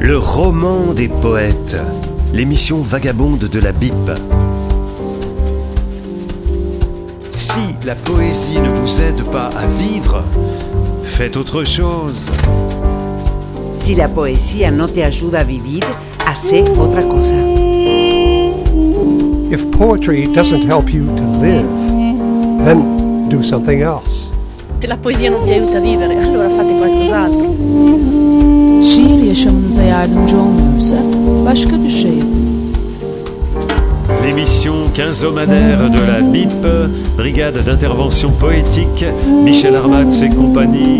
Le roman des poètes, l'émission vagabonde de la BIP. Si la poésie ne vous aide pas à vivre, faites autre chose. Si la poesía no te ayuda a vivir, hace otra cosa. If poetry doesn't help you to live, then do something else. Se la poesia non vi aiuta a vivere, allora fate qualcos'altro. Şiir yaşamınıza yardımcı olmuyorsa başka bir şey yapın. L'émission quinzomadaire de la BIP, Brigade d'intervention poétique, Michel Armatz et compagnie.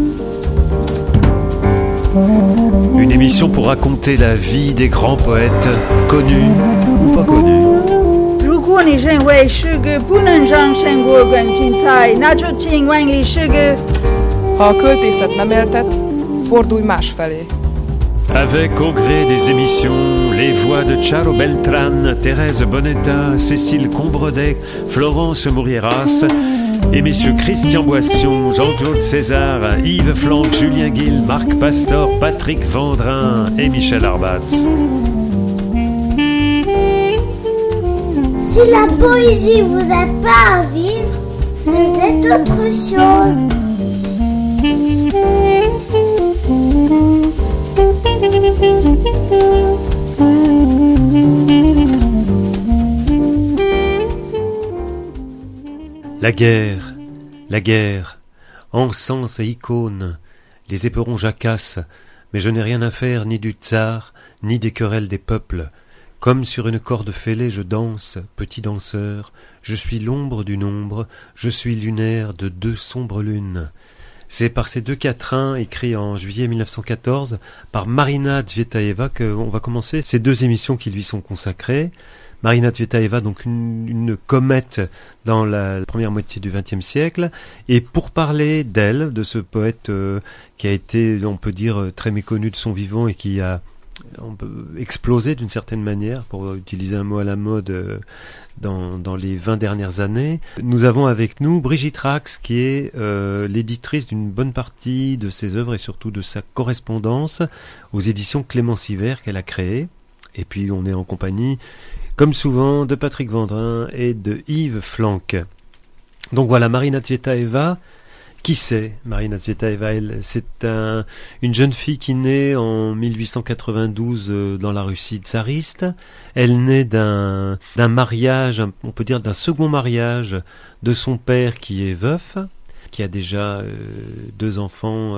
Une émission pour raconter la vie des grands poètes, connus ou pas connus. 如果你认为诗歌不能让生活更精彩，那就请万里诗歌。 Ha a költészet nem éltet, fordulj másfelé. Avec au gré des émissions, les voix de Charo Beltran, Thérèse Bonetta, Cécile Combredet, Florence Mourieras et messieurs Christian Boisson, Jean-Claude César, Yves Flanck, Julien Guil, Marc Pastor, Patrick Vendrin et Michel Arbatz. Si la poésie vous aide pas à vivre, faites autre chose. La guerre, encens et icône, les éperons jacassent, mais je n'ai rien à faire ni du tsar, ni des querelles des peuples. Comme sur une corde fêlée je danse, petit danseur, je suis l'ombre d'une ombre, je suis lunaire de deux sombres lunes. C'est par ces deux quatrains, écrits en juillet 1914, par Marina Tsvetaeva, qu'on va commencer ces deux émissions qui lui sont consacrées. Marina Tsvetaeva, donc une comète dans la première moitié du XXe siècle. Et pour parler d'elle, de ce poète qui a été, on peut dire, très méconnu de son vivant et qui a explosé d'une certaine manière, pour utiliser un mot à la mode, dans les 20 dernières années. Nous avons avec nous Brigitte Rax, qui est l'éditrice d'une bonne partie de ses œuvres et surtout de sa correspondance aux éditions Clémence Hiver qu'elle a créées. Et puis on est en compagnie, comme souvent, de Patrick Vendrin et de Yves Flanck. Donc voilà, Marina Tsvetaeva. Qui c'est Marina Tsvetaeva? C'est une jeune fille qui naît en 1892 dans la Russie tsariste. Elle naît d'un mariage, on peut dire d'un second mariage de son père qui est veuf, qui a déjà deux enfants,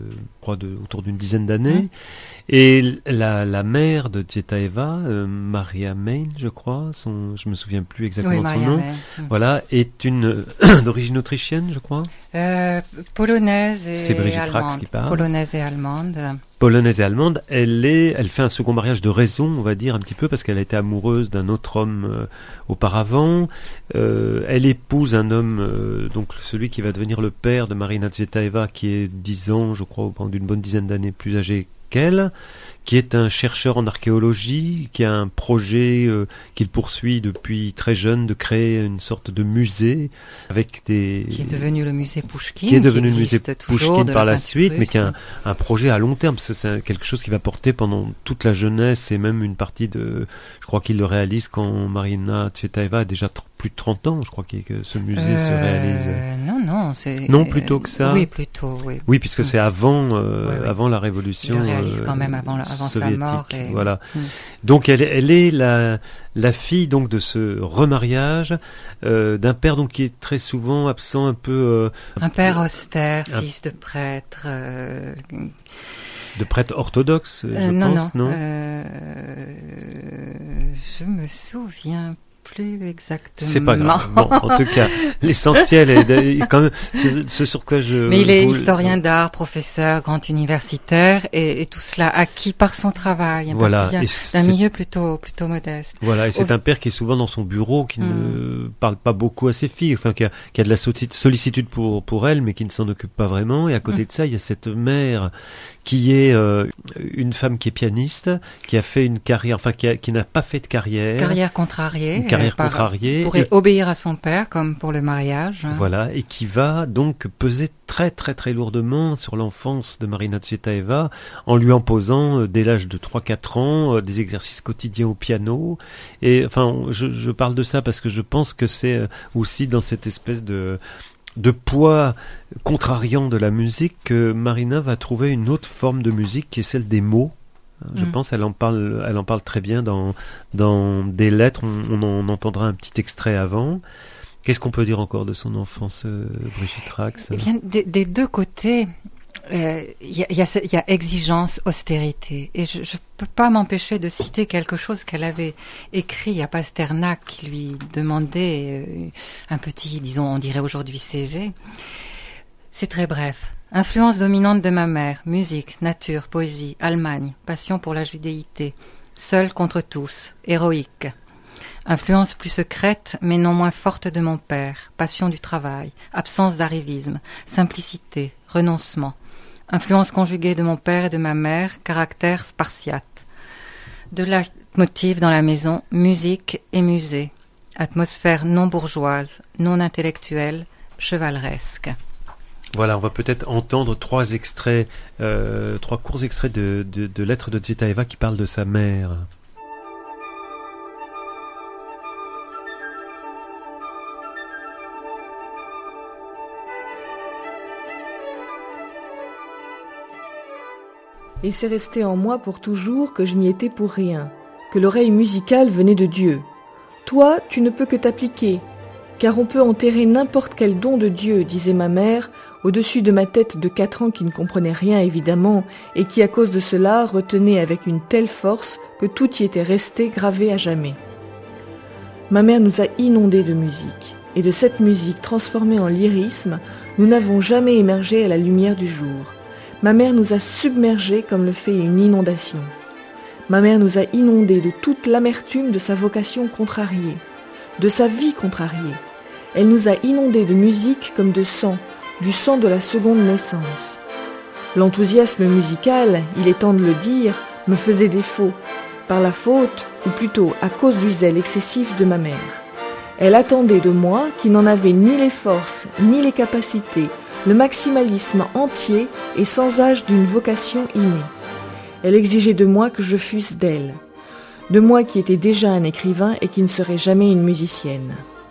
autour d'une dizaine d'années. Et la mère de Tsvetaeva, Maria Main, je crois, je me souviens plus exactement de son nom. Voilà, est une d'origine autrichienne, je crois. Polonaise et c'est Brigitte allemande. Rax qui parle. Polonaise et allemande. Polonaise et allemande. Elle fait un second mariage de raison, on va dire un petit peu, parce qu'elle a été amoureuse d'un autre homme auparavant. Elle épouse un homme, donc celui qui va devenir le père de Marina Tsvetaeva, qui est 10 ans, je crois, pendant une bonne dizaine d'années plus âgé qu'elle, qui est un chercheur en archéologie, qui a un projet qu'il poursuit depuis très jeune de créer une sorte de musée avec des... Qui est devenu le musée Pouchkine. Qui est devenu le musée Pouchkine par la suite, mais qui a un projet à long terme, parce que c'est quelque chose qui va porter pendant toute la jeunesse et même une partie de... Je crois qu'il le réalise quand Marina Tsvetaeva a déjà plus de 30 ans, je crois que ce musée se réalise. Non, c'est... Non, plutôt que ça. Oui, plutôt, oui. Oui, puisque c'est avant la Révolution. Il le réalise quand même avant sa mort. Et... Voilà. Donc elle est la fille donc de ce remariage d'un père donc qui est très souvent absent, un peu. Un père austère, fils de prêtre. De prêtre orthodoxe, je pense, non. Je me souviens plus exactement. C'est pas grave. Bon, en tout cas, l'essentiel est quand même ce sur quoi je... Mais il est historien d'art, professeur, grand universitaire, et tout cela acquis par son travail. Voilà. Parce qu'il vient d'un milieu plutôt modeste. Voilà, et c'est un père qui est souvent dans son bureau, qui ne parle pas beaucoup à ses filles, enfin qui a de la sollicitude pour elle, mais qui ne s'en occupe pas vraiment. Et à côté de ça, il y a cette mère qui est une femme qui est pianiste, qui a fait une carrière, enfin qui n'a pas fait de carrière. Carrière contrariée. Une carrière contrariée. Pourrait obéir à son père, comme pour le mariage. Voilà, et qui va donc peser très très très lourdement sur l'enfance de Marina Tsvetaeva en lui imposant dès l'âge de 3-4 ans des exercices quotidiens au piano. Et enfin, je parle de ça parce que je pense que c'est aussi dans cette espèce de poids contrariant de la musique que Marina va trouver une autre forme de musique qui est celle des mots. Je pense elle en parle très bien dans des lettres. On en entendra un petit extrait avant. Qu'est-ce qu'on peut dire encore de son enfance, Brigitte Rax? Eh bien, des deux côtés, il y a exigence, austérité. Et je ne peux pas m'empêcher de citer quelque chose qu'elle avait écrit à Pasternak, qui lui demandait un petit, disons, on dirait aujourd'hui CV. C'est très bref. Influence dominante de ma mère, musique, nature, poésie, Allemagne, passion pour la judéité, seule contre tous, héroïque. Influence plus secrète, mais non moins forte de mon père, passion du travail, absence d'arrivisme, simplicité, renoncement. Influence conjuguée de mon père et de ma mère, caractère spartiate. De leitmotiv dans la maison, musique et musée. Atmosphère non bourgeoise, non intellectuelle, chevaleresque. Voilà, on va peut-être entendre trois courts extraits de lettres de Tsvetaeva qui parlent de sa mère. Et c'est resté en moi pour toujours que je n'y étais pour rien, que l'oreille musicale venait de Dieu. Toi, tu ne peux que t'appliquer, car on peut enterrer n'importe quel don de Dieu, disait ma mère, au-dessus de ma tête de 4 ans qui ne comprenait rien évidemment, et qui à cause de cela retenait avec une telle force que tout y était resté gravé à jamais. Ma mère nous a inondés de musique, et de cette musique transformée en lyrisme, nous n'avons jamais émergé à la lumière du jour. Ma mère nous a submergés comme le fait une inondation. Ma mère nous a inondés de toute l'amertume de sa vocation contrariée, de sa vie contrariée. Elle nous a inondés de musique comme de sang, du sang de la seconde naissance. L'enthousiasme musical, il est temps de le dire, me faisait défaut, par la faute, ou plutôt à cause du zèle excessif de ma mère. Elle attendait de moi, qui n'en avait ni les forces, ni les capacités, le maximalisme entier et sans âge d'une vocation innée. Elle exigeait de moi que je fusse d'elle, de moi qui étais déjà un écrivain et qui ne serais jamais une musicienne.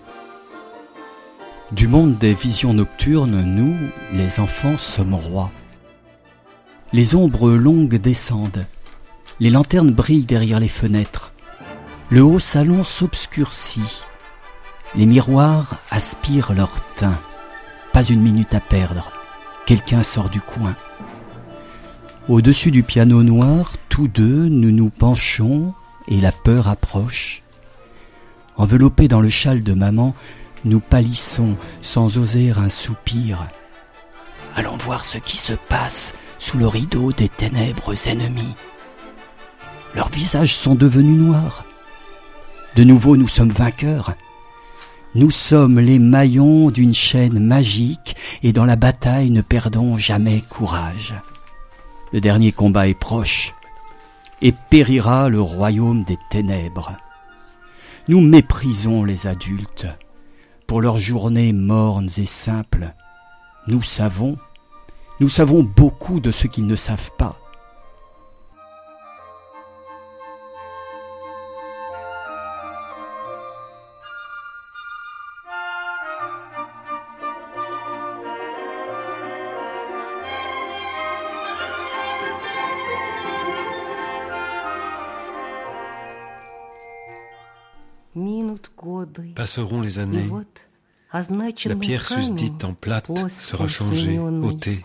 Du monde des visions nocturnes, nous, les enfants, sommes rois. Les ombres longues descendent, les lanternes brillent derrière les fenêtres, le haut salon s'obscurcit, les miroirs aspirent leur teint. Pas une minute à perdre, quelqu'un sort du coin. Au-dessus du piano noir, tous deux, nous nous penchons et la peur approche. Enveloppés dans le châle de maman, nous pâlissons sans oser un soupir. Allons voir ce qui se passe sous le rideau des ténèbres ennemies. Leurs visages sont devenus noirs. De nouveau, nous sommes vainqueurs. Nous sommes les maillons d'une chaîne magique et dans la bataille ne perdons jamais courage. Le dernier combat est proche et périra le royaume des ténèbres. Nous méprisons les adultes pour leurs journées mornes et simples. Nous savons beaucoup de ce qu'ils ne savent pas. Passeront les années, la pierre susdite en plate sera changée, ôtée.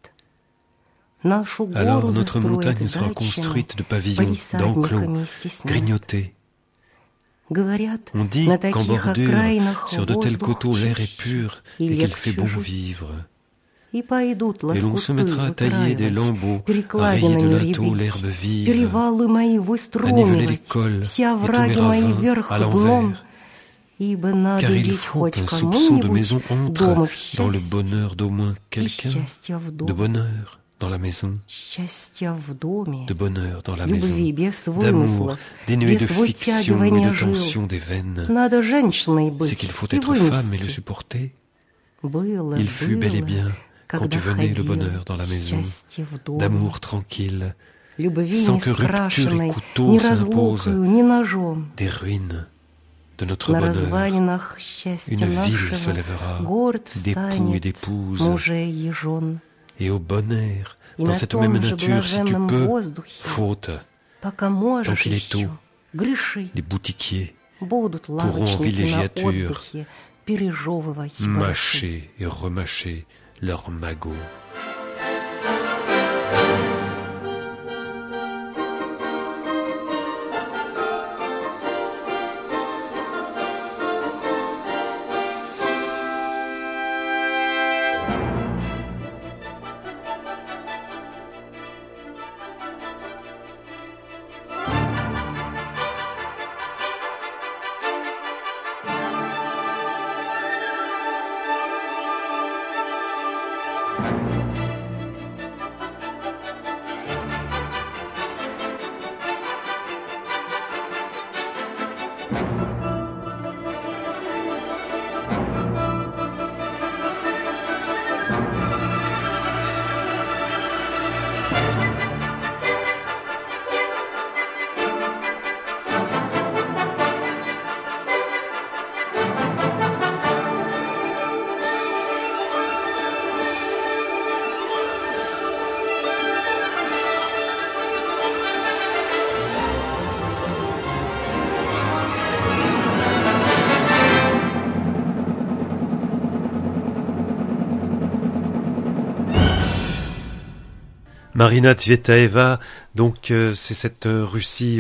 Alors notre montagne sera construite de pavillons, d'enclos, grignotés. On dit qu'en bordure, sur de tels coteaux, l'air est pur et qu'il fait bon vivre. Et l'on se mettra à tailler des lambeaux, à rayer de linteaux l'herbe vive, à niveler les cols et tous les ravins à l'envers. Car il faut qu'un soupçon de maison entre dans le bonheur d'au moins quelqu'un de bonheur. dans la maison, счастья в доме, de bonheur dans la maison, любви без d'amour, вымыслов, dénué de без fiction et de вытягивания tension жил. des veines. Надо женщиной C'est быть qu'il faut и être femme et le вынести. supporter. Было, Il fut bel et было, bien quand когда venait le ходил, bonheur dans la maison, счастье в доме. d'amour tranquille, Любви sans не que rupture et скрашенной, couteau ни s'imposent, разлукою, ни ножом. des ruines de notre На bonheur. развалинах счастья Une ville se нашего lèvera город d'époux et станет d'épouses, мужей и жен. et au bon air, И dans на cette même том же nature, si tu блаженном peux, воздухе, faute, пока можешь qu'il est еще, tôt, греши. les boutiquiers Будут pourront en лавочники на villégiature отдыхе пережевывать барыши. mâcher et remâcher leurs magots. Marina Tsvetaeva, donc c'est cette Russie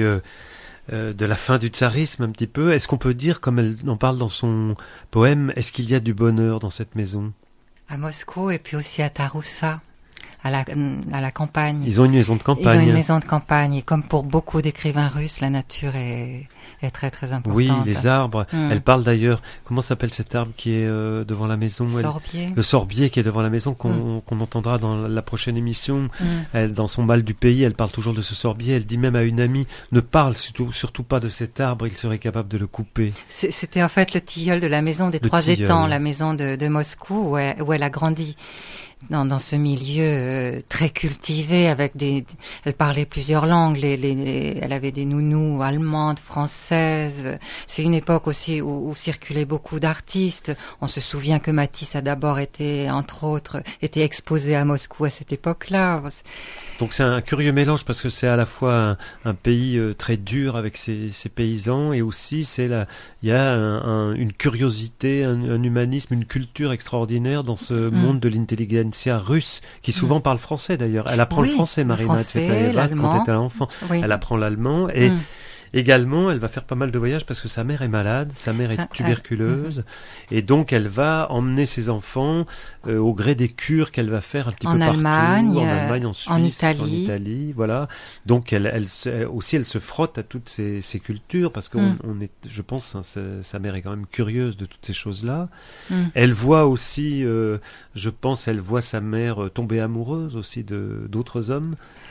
de la fin du tsarisme un petit peu. Est-ce qu'on peut dire, comme elle en parle dans son poème, est-ce qu'il y a du bonheur dans cette maison? À Moscou et puis aussi à Taroussa, à la campagne. Ils ont une maison de campagne. Ils ont une maison de campagne et comme pour beaucoup d'écrivains russes, la nature est très très importante. Oui, les arbres. Elle parle d'ailleurs, comment s'appelle cet arbre qui est devant la maison? Sorbier. Le sorbier qui est devant la maison qu'on entendra dans la prochaine émission. Elle, dans son Mal du pays, elle parle toujours de ce sorbier. Elle dit même à une amie, ne parle surtout pas de cet arbre, il serait capable de le couper. C'était en fait le tilleul de la maison des Trois Étangs, la maison de Moscou où elle a grandi. Dans ce milieu très cultivé, avec elle parlait plusieurs langues, elle avait des nounous allemandes, françaises. C'est une époque aussi où circulaient beaucoup d'artistes. On se souvient que Matisse a d'abord été, entre autres, exposé à Moscou à cette époque-là. Donc c'est un curieux mélange parce que c'est à la fois un pays très dur avec ses paysans et aussi il y a une curiosité, un humanisme, une culture extraordinaire dans ce monde de l'intelligentsia russe qui souvent parle français d'ailleurs. Elle apprend le français, Marina Tsvetaeva, quand elle est enfant. Oui. Elle apprend l'allemand et également, elle va faire pas mal de voyages parce que sa mère est malade, sa mère est tuberculeuse, et donc elle va emmener ses enfants au gré des cures qu'elle va faire un petit peu partout, en Allemagne, en Suisse, en Italie, voilà. Donc elle se frotte à toutes ces cultures parce que je pense, sa mère est quand même curieuse de toutes ces choses-là. Elle voit aussi, je pense, elle voit sa mère tomber amoureuse aussi d'autres hommes.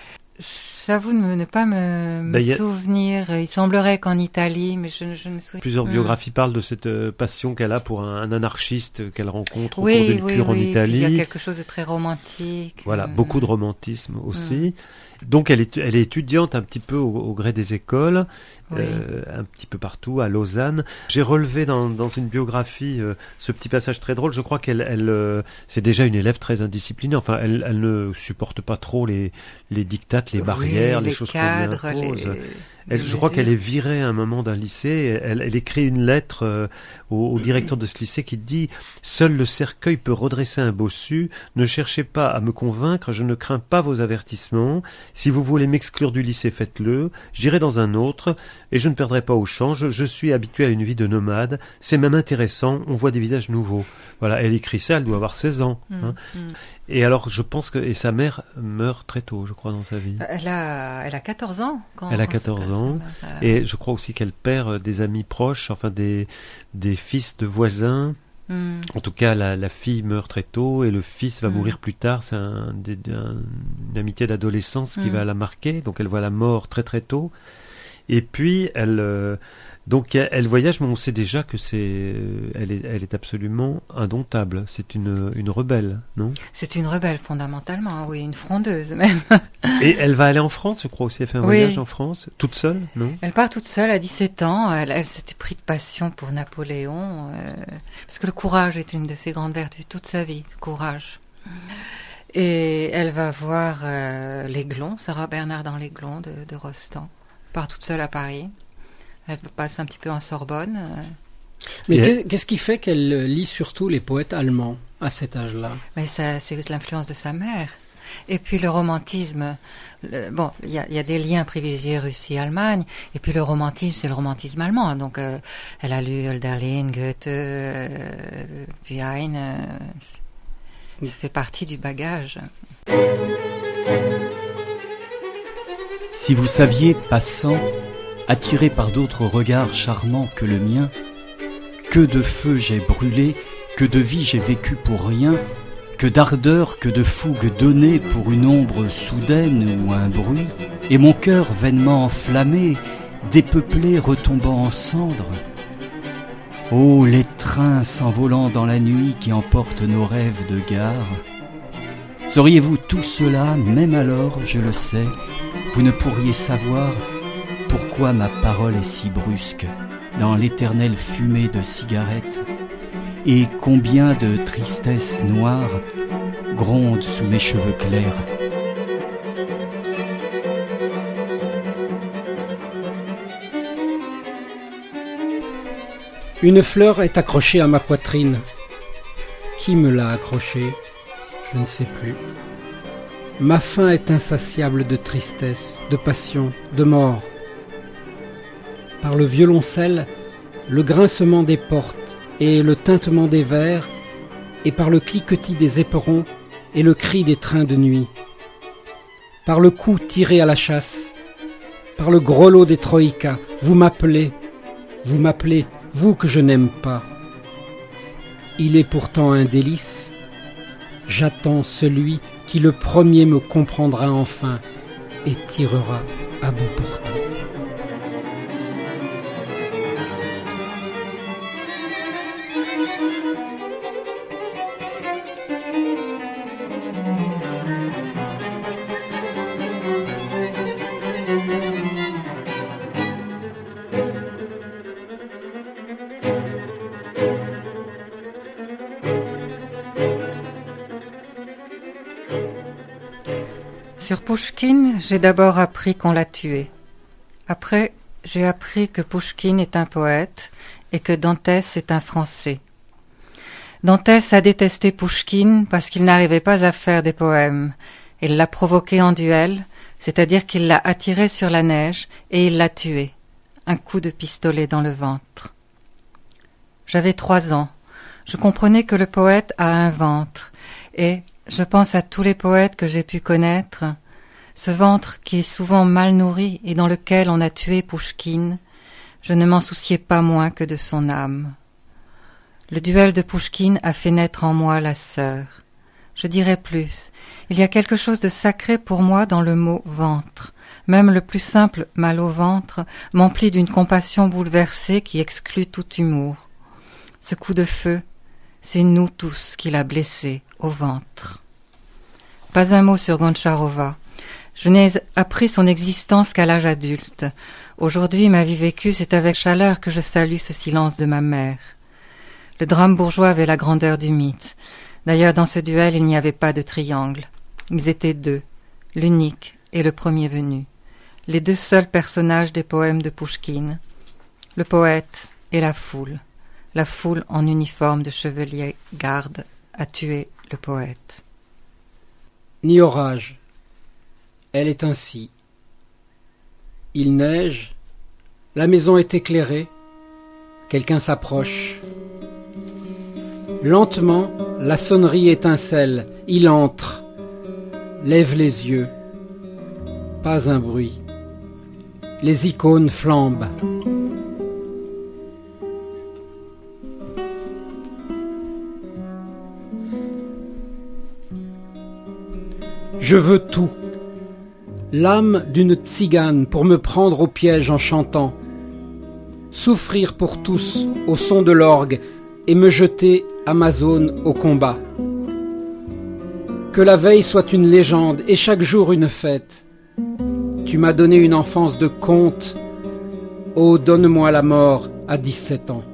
J'avoue ne pas me souvenir. Il semblerait qu'en Italie, mais je ne me souviens. Plusieurs biographies parlent de cette passion qu'elle a pour un anarchiste qu'elle rencontre au cours d'une cure en Italie. Il y a quelque chose de très romantique. Voilà, beaucoup de romantisme aussi. Donc elle est étudiante un petit peu au gré des écoles, un petit peu partout, à Lausanne. J'ai relevé dans une biographie ce petit passage très drôle. Je crois qu'elle c'est déjà une élève très indisciplinée. Enfin, elle ne supporte pas trop les diktats, les barrières, les choses qu'on lui impose. Je crois qu'elle est virée à un moment d'un lycée. Elle écrit une lettre au directeur de ce lycée qui dit « Seul le cercueil peut redresser un bossu. Ne cherchez pas à me convaincre, je ne crains pas vos avertissements. Si vous voulez m'exclure du lycée, faites-le. J'irai dans un autre et je ne perdrai pas au change. Je suis habitué à une vie de nomade. C'est même intéressant, on voit des visages nouveaux. » Voilà, elle écrit ça, elle doit avoir 16 ans. Et alors, je pense que sa mère meurt très tôt, je crois, dans sa vie. Elle a 14 ans. Elle a 14 ans. Et je crois aussi qu'elle perd des amis proches, enfin des fils de voisins. En tout cas, la fille meurt très tôt et le fils va mourir plus tard. C'est une amitié d'adolescence qui va la marquer. Donc elle voit la mort très très tôt. Et puis elle voyage, mais on sait déjà que elle est absolument indomptable. C'est une rebelle, non ? C'est une rebelle fondamentalement, oui, une frondeuse même. Et elle va aller en France, je crois aussi. Elle fait un voyage en France, toute seule, non ? Elle part toute seule à 17 ans. Elle s'était pris de passion pour Napoléon, parce que le courage est une de ses grandes vertus, toute sa vie, le courage. Et elle va voir l'Aiglon, Sarah Bernard dans l'Aiglon de Rostand. Elle part toute seule à Paris. Elle passe un petit peu en Sorbonne. Mais qu'est-ce qui fait qu'elle lit surtout les poètes allemands à cet âge-là ? Mais c'est l'influence de sa mère. Et puis le romantisme. Il y a des liens privilégiés Russie-Allemagne. Et puis le romantisme, c'est le romantisme allemand. Donc elle a lu Hölderlin, Goethe, puis Heine. Ça fait partie du bagage. Si vous saviez, passant, attiré par d'autres regards charmants que le mien, que de feu j'ai brûlé, que de vie j'ai vécu pour rien, que d'ardeur, que de fougue donnée pour une ombre soudaine ou un bruit, et mon cœur vainement enflammé, dépeuplé, retombant en cendres. Oh, les trains s'envolant dans la nuit qui emportent nos rêves de gare. Sauriez-vous tout cela, même alors, je le sais, vous ne pourriez savoir pourquoi ma parole est si brusque dans l'éternelle fumée de cigarettes, et combien de tristesse noire gronde sous mes cheveux clairs. Une fleur est accrochée à ma poitrine. Qui me l'a accrochée ? Je ne sais plus. Ma faim est insatiable de tristesse, de passion, de mort. Par le violoncelle, le grincement des portes et le tintement des verres, et par le cliquetis des éperons et le cri des trains de nuit. Par le coup tiré à la chasse, par le grelot des troïkas, vous m'appelez, vous que je n'aime pas. Il est pourtant un délice. J'attends celui qui le premier me comprendra enfin et tirera à bout portant. Sur Pouchkine, j'ai d'abord appris qu'on l'a tué. Après, j'ai appris que Pouchkine est un poète et que Dantès est un Français. Dantès a détesté Pouchkine parce qu'il n'arrivait pas à faire des poèmes. Il l'a provoqué en duel, c'est-à-dire qu'il l'a attiré sur la neige et il l'a tué. Un coup de pistolet dans le ventre. J'avais 3 ans. Je comprenais que le poète a un ventre et je pense à tous les poètes que j'ai pu connaître, ce ventre qui est souvent mal nourri et dans lequel on a tué Pouchkine. Je ne m'en souciais pas moins que de son âme. Le duel de Pouchkine a fait naître en moi la sœur. Je dirais plus, il y a quelque chose de sacré pour moi dans le mot ventre. Même le plus simple mal au ventre m'emplit d'une compassion bouleversée qui exclut tout humour. Ce coup de feu, c'est nous tous qui l'a blessé au ventre. Pas un mot sur Goncharova. Je n'ai appris son existence qu'à l'âge adulte. Aujourd'hui, ma vie vécue, c'est avec chaleur que je salue ce silence de ma mère. Le drame bourgeois avait la grandeur du mythe. D'ailleurs, dans ce duel, il n'y avait pas de triangle. Ils étaient 2, l'unique et le premier venu. Les 2 seuls personnages des poèmes de Pouchkine. Le poète et la foule. La foule en uniforme de chevalier garde a tué le poète. Ni orage. Elle est ainsi. Il neige. La maison est éclairée. Quelqu'un s'approche. Lentement, la sonnerie étincelle. Il entre. Lève les yeux. Pas un bruit. Les icônes flambent. Je veux tout. L'âme d'une tzigane pour me prendre au piège en chantant. Souffrir pour tous au son de l'orgue et me jeter, Amazone, au combat. Que la veille soit une légende et chaque jour une fête. Tu m'as donné une enfance de conte. Oh, donne-moi la mort à 17 ans.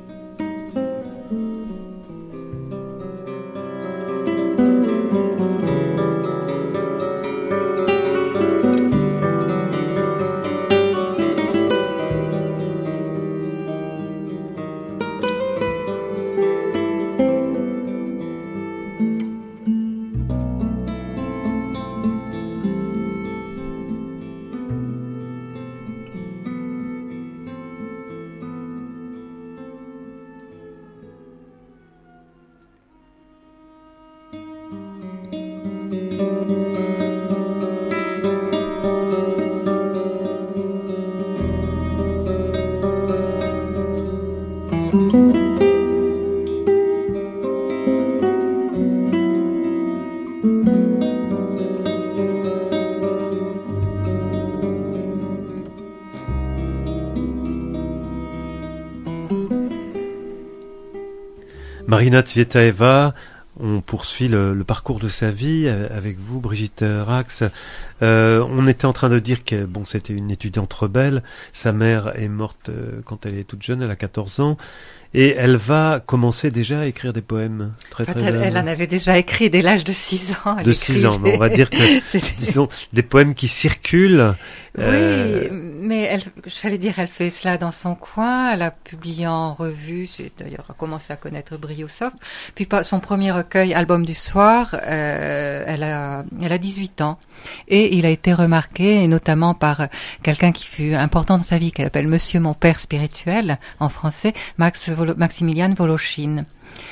Marina Tsvetaeva, on poursuit le parcours de sa vie avec vous, Brigitte Rax. On était en train de dire que bon, c'était une étudiante rebelle. Sa mère est morte quand elle est toute jeune, elle a 14 ans. Et elle va commencer déjà à écrire des poèmes très très jeunes. Elle en avait déjà écrit dès l'âge de 6 ans. De 6 ans, mais on va dire que, disons, des poèmes qui circulent. Oui, mais elle fait cela dans son coin. Elle a publié en revue, c'est d'ailleurs a commencé à connaître Briousov. Puis son premier recueil, Album du soir, elle a 18 ans. Et il a été remarqué, et notamment par quelqu'un qui fut important dans sa vie, qu'elle appelle Monsieur mon père spirituel, en français, Maximilian Voloshin.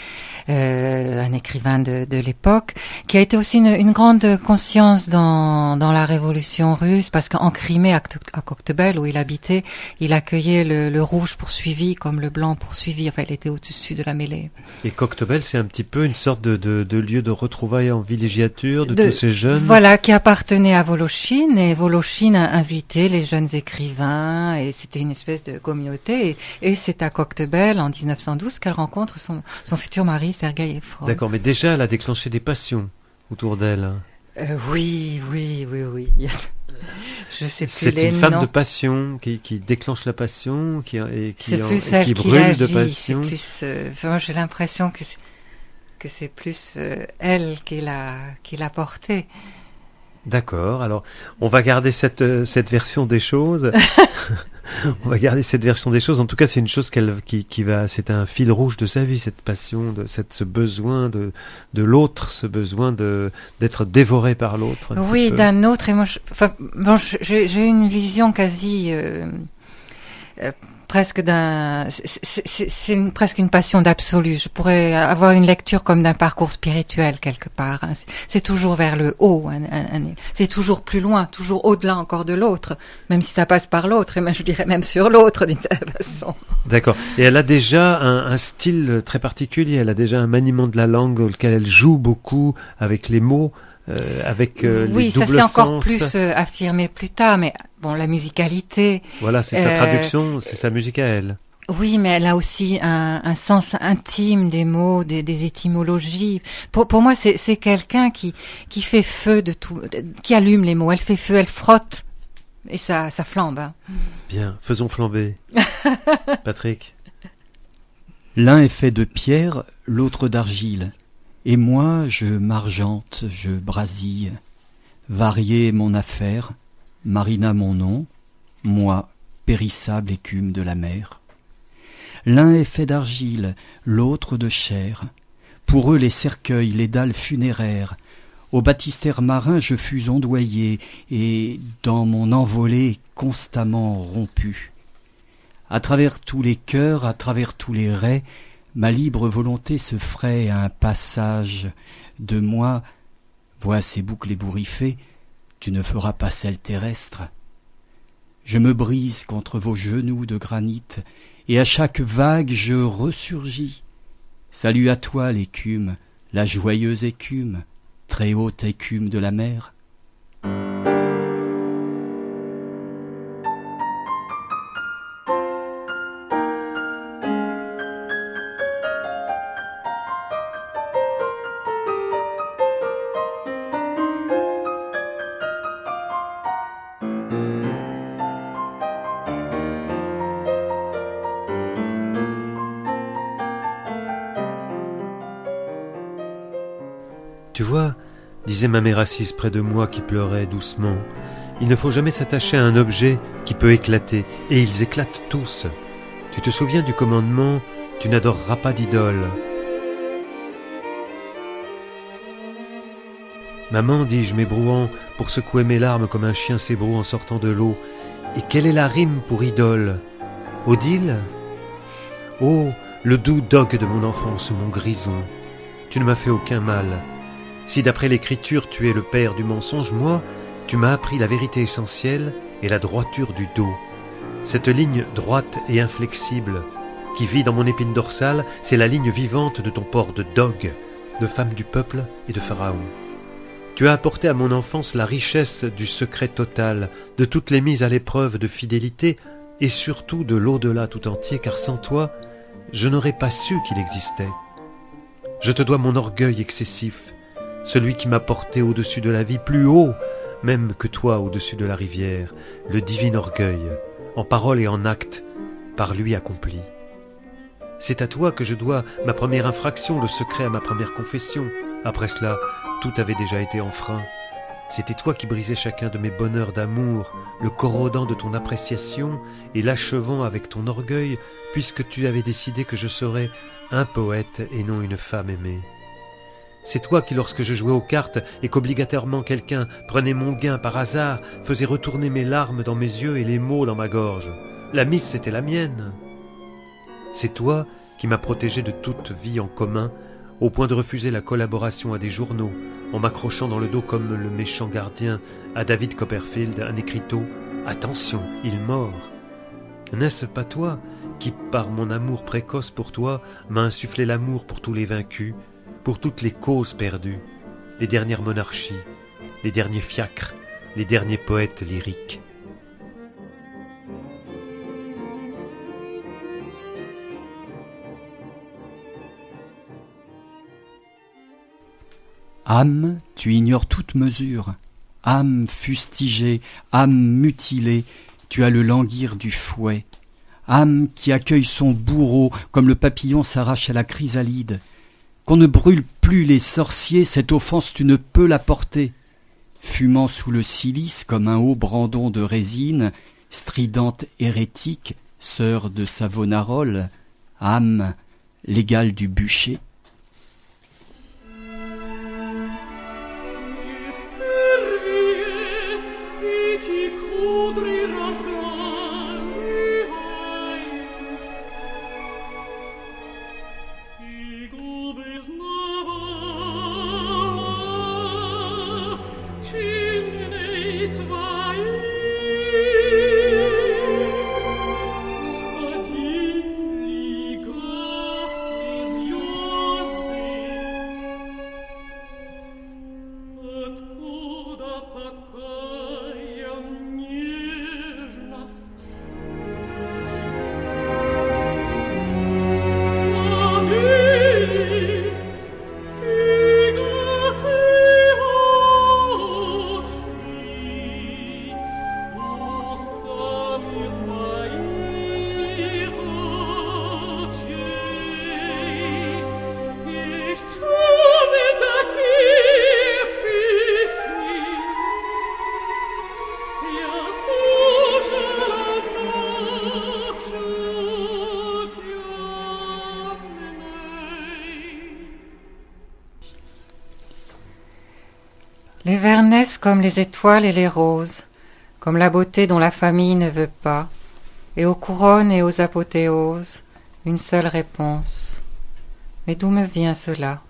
Un écrivain de l'époque, qui a été aussi une grande conscience dans la révolution russe, parce qu'en Crimée, à Koktebel, où il habitait, il accueillait le rouge poursuivi comme le blanc poursuivi. Enfin, il était au-dessus de la mêlée. Et Koktebel, c'est un petit peu une sorte de lieu de retrouvailles en villégiature de tous ces jeunes. Voilà, qui appartenait à Voloshin, et Voloshin a invité les jeunes écrivains, et c'était une espèce de communauté. Et c'est à Koktebel, en 1912, qu'elle rencontre son futur mari, Sergueï Efron. D'accord, mais déjà, elle a déclenché des passions autour d'elle. Oui. Je sais plus c'est les une femme noms. de passion qui déclenche la passion, qui brûle de passion. Moi, j'ai l'impression que c'est plus elle qui l'a portée. D'accord. Alors, on va garder cette version des choses. On va garder cette version des choses. En tout cas, c'est une chose c'est un fil rouge de sa vie, cette passion, ce besoin de l'autre, ce besoin d'être dévoré par l'autre. Oui, d'un autre. Et moi, j'ai une vision quasi presque c'est presque une passion d'absolu. Je pourrais avoir une lecture comme d'un parcours spirituel quelque part. C'est toujours vers le haut. C'est toujours plus loin, toujours au-delà encore de l'autre, même si ça passe par l'autre, et même, je dirais même sur l'autre d'une certaine façon. D'accord. Et elle a déjà un style très particulier. Elle a déjà un maniement de la langue auquel elle joue beaucoup avec les mots. Avec les doubles sens. Oui, ça s'est encore plus affirmé plus tard, mais bon, la musicalité... Voilà, c'est sa traduction, c'est sa musique à elle. Oui, mais elle a aussi un sens intime des mots, des étymologies. Pour moi, c'est quelqu'un qui fait feu de tout, qui allume les mots. Elle fait feu, elle frotte, et ça flambe. Hein. Bien, faisons flamber. Patrick. L'un est fait de pierre, l'autre d'argile. Et moi, je m'argente, je brasille. Varier mon affaire, Marina mon nom, moi, périssable écume de la mer. L'un est fait d'argile, l'autre de chair. Pour eux les cercueils, les dalles funéraires. Au baptistère marin je fus ondoyé, et dans mon envolée constamment rompu. À travers tous les cœurs, à travers tous les raies, ma libre volonté se fraye à un passage de moi. Vois ces boucles ébouriffées, tu ne feras pas celle terrestre. Je me brise contre vos genoux de granit, et à chaque vague je ressurgis. Salut à toi l'écume, la joyeuse écume, très haute écume de la mer. Tu vois, disait ma mère assise près de moi qui pleurait doucement, il ne faut jamais s'attacher à un objet qui peut éclater, et ils éclatent tous. Tu te souviens du commandement « Tu n'adoreras pas d'idole ». Maman, dis-je, m'ébrouant pour secouer mes larmes comme un chien s'ébroue en sortant de l'eau, et quelle est la rime pour idole? Odile? Oh, le doux dogue de mon enfance, mon grison, tu ne m'as fait aucun mal. Si d'après l'écriture tu es le père du mensonge, moi, tu m'as appris la vérité essentielle et la droiture du dos. Cette ligne droite et inflexible qui vit dans mon épine dorsale, c'est la ligne vivante de ton port de dogue, de femme du peuple et de pharaon. Tu as apporté à mon enfance la richesse du secret total, de toutes les mises à l'épreuve de fidélité et surtout de l'au-delà tout entier, car sans toi, je n'aurais pas su qu'il existait. Je te dois mon orgueil excessif, celui qui m'a porté au-dessus de la vie, plus haut même que toi au-dessus de la rivière, le divin orgueil, en parole et en acte, par lui accompli. C'est à toi que je dois ma première infraction, le secret à ma première confession. Après cela, tout avait déjà été enfreint. C'était toi qui brisais chacun de mes bonheurs d'amour, le corrodant de ton appréciation et l'achevant avec ton orgueil, puisque tu avais décidé que je serais un poète et non une femme aimée. C'est toi qui, lorsque je jouais aux cartes et qu'obligatoirement quelqu'un prenait mon gain par hasard, faisais retourner mes larmes dans mes yeux et les mots dans ma gorge. La mise, c'était la mienne. C'est toi qui m'as protégé de toute vie en commun, au point de refuser la collaboration à des journaux, en m'accrochant dans le dos comme le méchant gardien à David Copperfield, un écriteau. Attention, il mord. N'est-ce pas toi qui, par mon amour précoce pour toi, m'a insufflé l'amour pour tous les vaincus, pour toutes les causes perdues, les dernières monarchies, les derniers fiacres, les derniers poètes lyriques. Âme, tu ignores toute mesure. Âme fustigée, âme mutilée, tu as le languir du fouet. Âme qui accueille son bourreau comme le papillon s'arrache à la chrysalide. Qu'on ne brûle plus les sorciers, cette offense tu ne peux la porter. Fumant sous le cilice comme un haut brandon de résine, stridente hérétique, sœur de Savonarole, âme, l'égale du bûcher. Les vers naissent comme les étoiles et les roses, comme la beauté dont la famille ne veut pas, et aux couronnes et aux apothéoses, une seule réponse. Mais d'où me vient cela?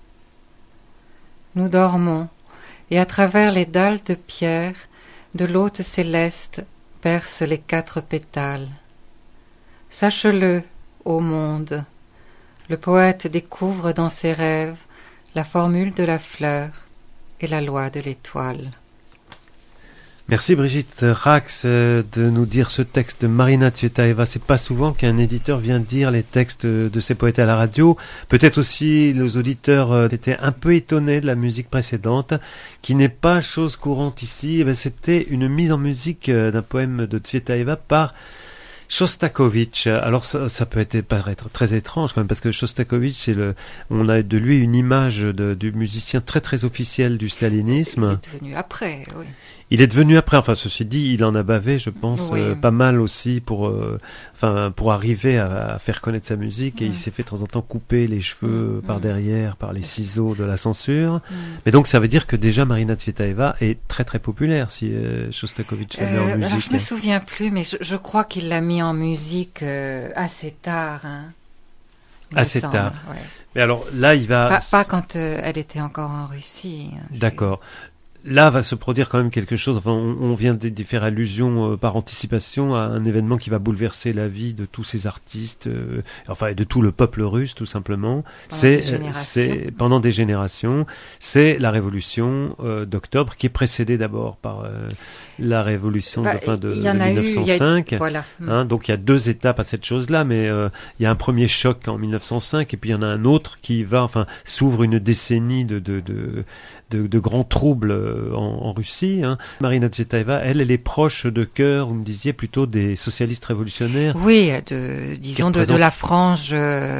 Nous dormons, et à travers les dalles de pierre, de l'hôte céleste percent les 4 pétales. Sache-le, ô monde, le poète découvre dans ses rêves la formule de la fleur, et la loi de l'étoile. Merci Brigitte Rax de nous dire ce texte de Marina Tsvetaeva. C'est pas souvent qu'un éditeur vient dire les textes de ses poètes à la radio. Peut-être aussi nos auditeurs étaient un peu étonnés de la musique précédente, qui n'est pas chose courante ici. C'était une mise en musique d'un poème de Tsvetaeva par Shostakovich. Alors ça peut paraître très étrange quand même, parce que Shostakovich, on a de lui une image du musicien très très officiel du stalinisme. Il est devenu après, oui. Il est devenu après, enfin ceci dit, il en a bavé, je pense, oui. Pas mal aussi pour arriver à faire connaître sa musique, et il s'est fait de temps en temps couper les cheveux par derrière, par les ciseaux de la censure. Mais donc ça veut dire que déjà Marina Tsvetaeva est très très populaire, si Shostakovich l'a mis en musique. Alors, je me souviens plus, mais je crois qu'il l'a mis en musique assez tard. Hein, assez tard. Ouais. Mais alors là, il va... Pas quand elle était encore en Russie. D'accord. Là va se produire quand même quelque chose. Enfin, on vient de faire allusion par anticipation à un événement qui va bouleverser la vie de tous ces artistes, et de tout le peuple russe, tout simplement. C'est pendant des générations. C'est la révolution d'octobre, qui est précédée d'abord par la révolution de 1905. Voilà. Donc il y a deux étapes à cette chose-là, mais il y a un premier choc en 1905, et puis il y en a un autre qui s'ouvre une décennie de grands troubles en Russie. Marina Tsvetaeva, elle est proche de cœur, vous me disiez, plutôt des socialistes révolutionnaires. Oui, disons de la frange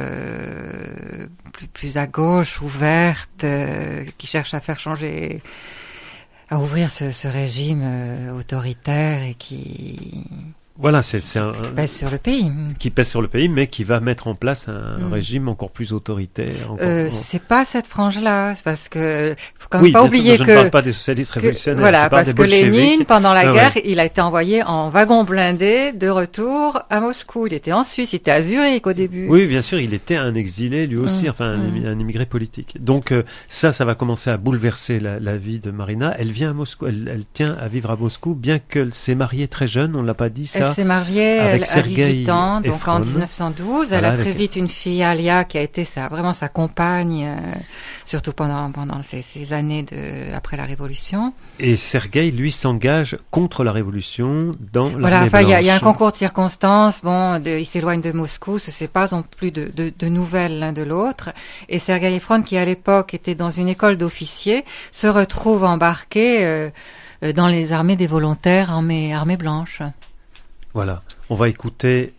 plus à gauche, ouverte, qui cherche à faire changer, à ouvrir ce régime autoritaire et qui... Voilà, c'est pèse sur le pays. Qui pèse sur le pays, mais qui va mettre en place un régime encore plus autoritaire. C'est pas cette frange-là, c'est parce que faut quand même pas oublier que... je ne parle pas des socialistes révolutionnaires. Voilà, parce que Lénine, pendant la guerre, il a été envoyé en wagon blindé de retour à Moscou. Il était en Suisse, il était à Zurich au début. Oui, bien sûr, il était un exilé lui aussi, un immigré politique. Donc ça va commencer à bouleverser la vie de Marina. Elle vient à Moscou, elle tient à vivre à Moscou, bien qu'elle s'est mariée très jeune, on ne l'a pas dit ça. Elle s'est mariée à 18 ans, donc Efron. en 1912. Voilà, elle a très vite une fille, Alia, qui a été vraiment sa compagne, surtout pendant ces années après la Révolution. Et Sergueï, lui, s'engage contre la Révolution dans l'armée blanche. Il y a un concours de circonstances. Il s'éloigne de Moscou, se sépare, ils n'ont plus de nouvelles l'un de l'autre. Et Sergueï Efron, qui à l'époque était dans une école d'officiers, se retrouve embarqué dans les armées des volontaires, armée blanche. Voilà, on va écouter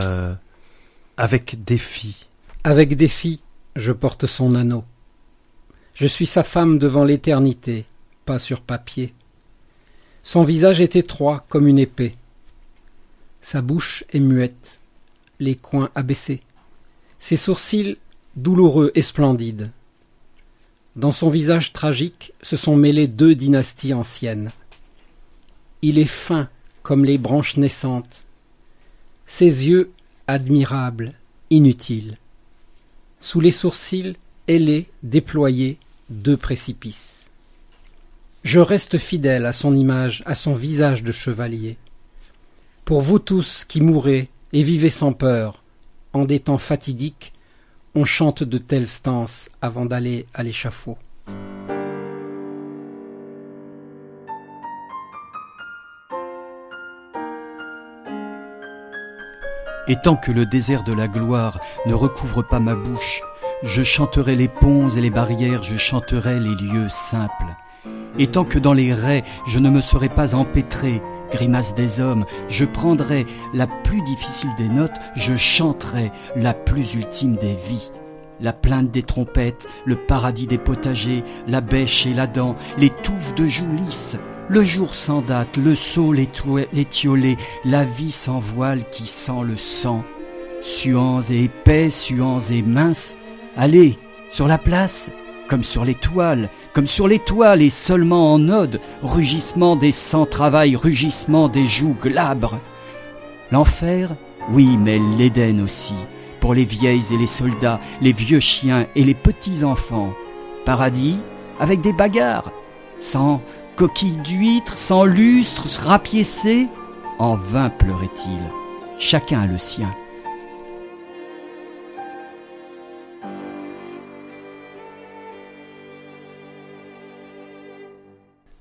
Avec défi. Avec défi, je porte son anneau. Je suis sa femme devant l'éternité, pas sur papier. Son visage est étroit comme une épée. Sa bouche est muette, les coins abaissés. Ses sourcils douloureux et splendides. Dans son visage tragique se sont mêlées deux dynasties anciennes. Il est fin comme les branches naissantes. Ses yeux, admirables, inutiles. Sous les sourcils, ailés, déployés, deux précipices. Je reste fidèle à son image, à son visage de chevalier. Pour vous tous qui mourrez et vivez sans peur, en des temps fatidiques, on chante de telles stances avant d'aller à l'échafaud. Et tant que le désert de la gloire ne recouvre pas ma bouche, je chanterai les ponts et les barrières, je chanterai les lieux simples. Et tant que dans les raies je ne me serai pas empêtré, grimace des hommes, je prendrai la plus difficile des notes, je chanterai la plus ultime des vies. La plainte des trompettes, le paradis des potagers, la bêche et la dent, les touffes de joues lisses, le jour sans date, le saule étiolé, la vie sans voile qui sent le sang. Suants et épais, suants et minces, allez, sur la place, comme sur l'étoile, et seulement en ode, rugissement des sans-travail, rugissement des joues glabres. L'enfer, oui, mais l'Éden aussi, pour les vieilles et les soldats, les vieux chiens et les petits-enfants. Paradis, avec des bagarres, sans coquilles d'huîtres, sans lustres, rapiécés, en vain pleurait-il. Chacun a le sien.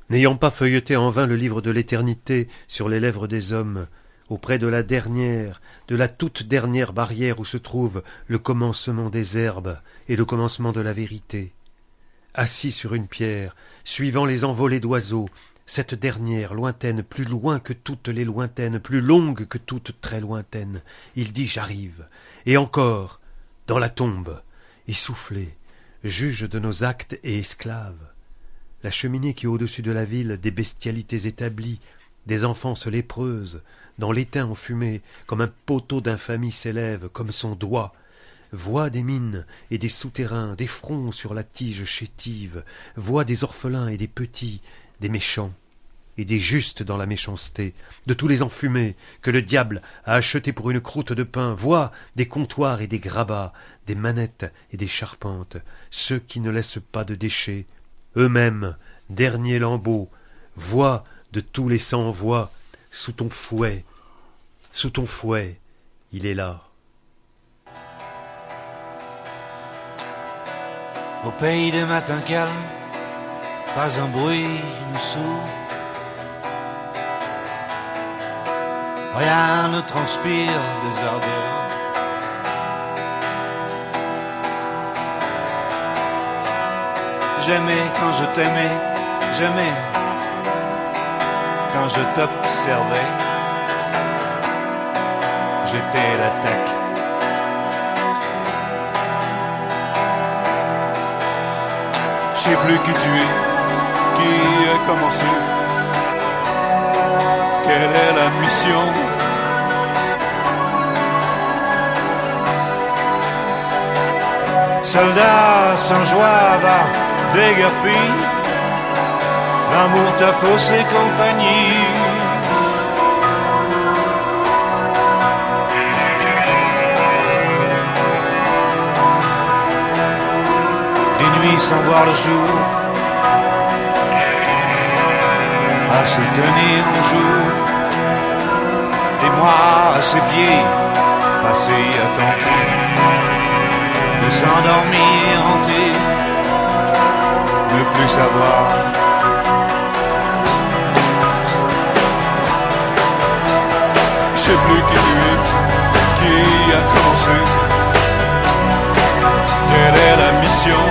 N'ayant pas feuilleté en vain le livre de l'éternité sur les lèvres des hommes, auprès de la toute dernière barrière où se trouve le commencement des herbes et le commencement de la vérité. Assis sur une pierre, suivant les envolées d'oiseaux, cette dernière, lointaine, plus loin que toutes les lointaines, plus longue que toutes très lointaines, il dit « J'arrive ». Et encore, dans la tombe, essoufflé, juge de nos actes et esclave. La cheminée qui au-dessus de la ville, des bestialités établies, des enfances lépreuses, dans l'étain enfumé, comme un poteau d'infamie s'élève, comme son doigt, voit des mines et des souterrains, des fronts sur la tige chétive, voit des orphelins et des petits, des méchants et des justes dans la méchanceté, de tous les enfumés que le diable a achetés pour une croûte de pain, voit des comptoirs et des grabats, des manettes et des charpentes, ceux qui ne laissent pas de déchets, eux-mêmes, derniers lambeaux, voix de tous les sans-voix, sous ton fouet, il est là. Au pays des matins calmes, pas un bruit ne s'ouvre, rien ne transpire des ardeurs. J'aimais quand je t'aimais, j'aimais quand je t'observais. J'étais l'attaque. Je sais plus qui tu es, qui a commencé, quelle est la mission. Soldat sans joie va déguerpi, l'amour t'a faussé compagnie. Des nuits sans voir le jour, à se tenir en jour, des mois à ses pieds, passés à tenter de s'endormir hanté, ne plus savoir. Je sais plus qui tu es, qui a commencé, quelle est la mission.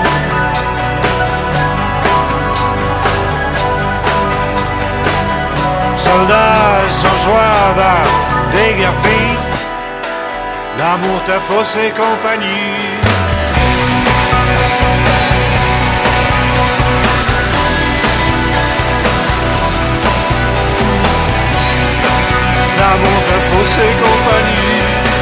Soldat sans joie va déguerpi, l'amour t'a faussé compagnie. L'amour t'a faussé compagnie.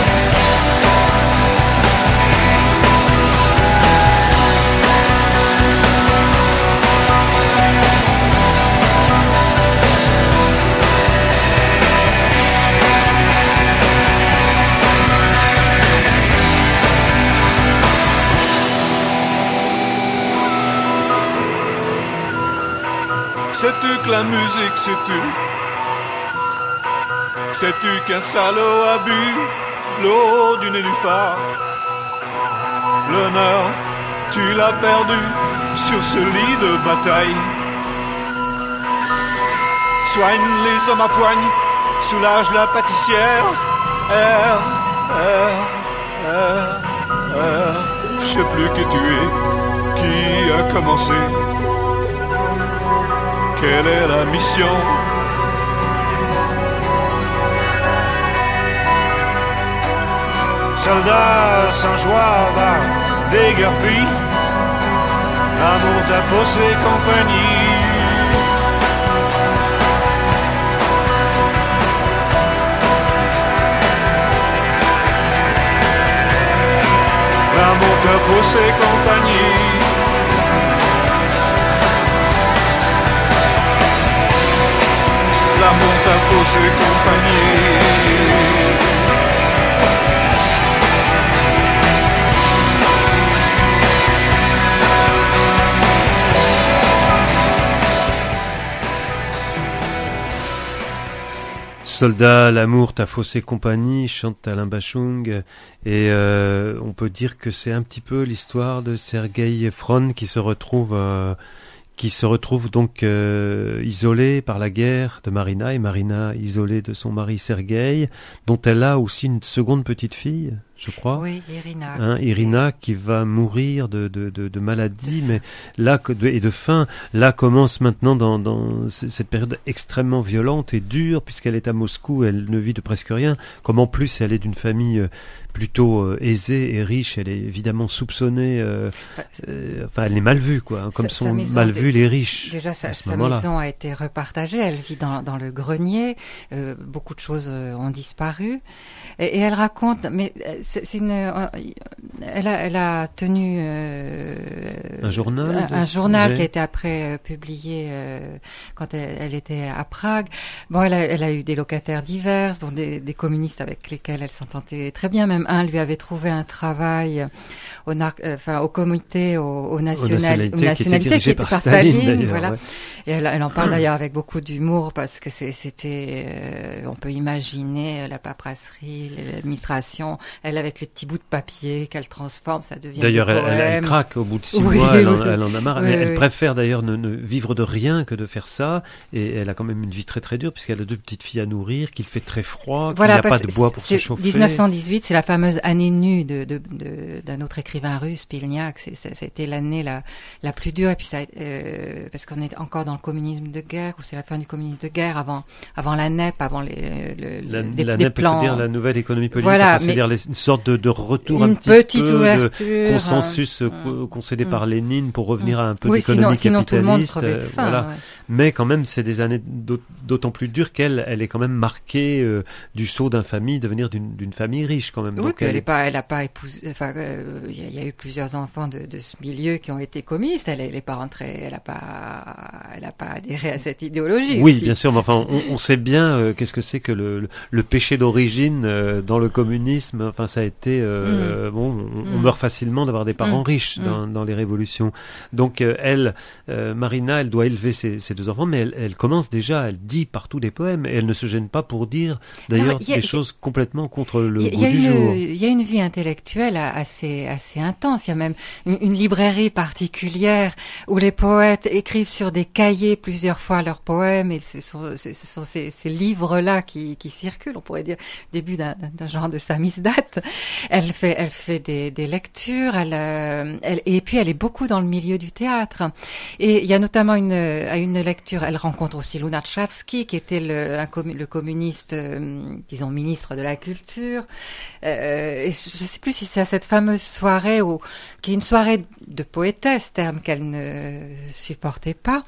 Sais-tu que la musique, sais-tu? Sais-tu qu'un salaud a bu l'eau du nénuphar? L'honneur, tu l'as perdu sur ce lit de bataille. Soigne les hommes à poigne, soulage la pâtissière. Je sais plus qui tu es, qui a commencé, quelle est la mission. Soldat sans joie va déguerpi, l'amour t'a faussé compagnie. L'amour t'a faussé compagnie. L'amour t'a faussé compagnie. Soldat, l'amour t'a faussé compagnie, chante Alain Bachung, et on peut dire que c'est un petit peu l'histoire de Sergueï Efron qui se retrouve qui se retrouve donc isolée par la guerre de Marina, et Marina isolée de son mari Sergueï, dont elle a aussi une seconde petite fille, je crois. Oui, Irina. Irina qui va mourir de maladie, mais là et de faim. Là commence maintenant dans cette période extrêmement violente et dure, puisqu'elle est à Moscou, elle ne vit de presque rien. Comme en plus elle est d'une famille plutôt aisée et riche, elle est évidemment soupçonnée. Enfin, elle est mal vue, quoi, hein, comme sont mal vus les riches. Déjà, sa maison a été repartagée. Elle vit dans le grenier. Beaucoup de choses ont disparu. Et elle raconte, mais elle a tenu un journal qui a été après publié quand elle était à Prague. Bon, elle a eu des locataires divers, des communistes avec lesquels elle s'entendait très bien. Même un lui avait trouvé un travail au comité aux nationalités qui était par Staline, voilà. Ouais. Et elle en parle d'ailleurs avec beaucoup d'humour, parce que c'était on peut imaginer la paperasserie, l'administration, elle avec les petits bouts de papier qu'elle transforme, ça devient d'ailleurs elle craque au bout de 6 mois, elle en a marre, elle préfère d'ailleurs ne vivre de rien que de faire ça, et elle a quand même une vie très très dure, puisqu'elle a 2 petites filles à nourrir, qu'il fait très froid, qu'il n'y a pas de bois pour se chauffer. 1918, c'est la fameuse année nue d'un autre écrivain russe, Pilniak. Ça a été l'année la plus dure, et puis parce qu'on est encore dans le communisme de guerre, ou c'est la fin du communisme de guerre, avant la NEP, avant la des NEP, plans. C'est-à-dire la nouvelle économie politique, voilà, c'est-à-dire une sorte de retour un petit peu de consensus concédé par Lénine pour revenir à un peu d'économie sinon capitaliste. Tout le monde crevait de faim, voilà. Ouais. Mais quand même, c'est des années d'autant plus dures qu'elle est quand même marquée du sceau d'infamie, de venir d'une famille riche quand même. Oui, donc puis elle a pas épousé. Enfin, il y a eu plusieurs enfants de ce milieu qui ont été communistes. Elle est pas rentrée. Elle a pas adhéré à cette idéologie. Oui, aussi. Bien sûr. Mais enfin, on sait bien qu'est-ce que c'est que le péché d'origine dans le communisme. Enfin, ça a été on meurt facilement d'avoir des parents riches dans les révolutions. Donc Marina, elle doit élever ses 2 enfants, mais elle commence déjà. Elle dit partout des poèmes, et elle ne se gêne pas pour dire d'ailleurs des choses complètement contre le goût du jour. Il y a une vie intellectuelle assez intense. Il y a même une librairie particulière où les poètes écrivent sur des cahiers plusieurs fois leurs poèmes, et ce sont ces livres-là qui circulent. On pourrait dire début d'un genre de samizdat. Elle fait des lectures. Et puis elle est beaucoup dans le milieu du théâtre. Et il y a notamment une lecture. Elle rencontre aussi Lunachavsky, qui était le communiste, disons ministre de la culture. Et je ne sais plus si c'est à cette fameuse soirée qui est une soirée de poétesse, terme qu'elle ne supportait pas,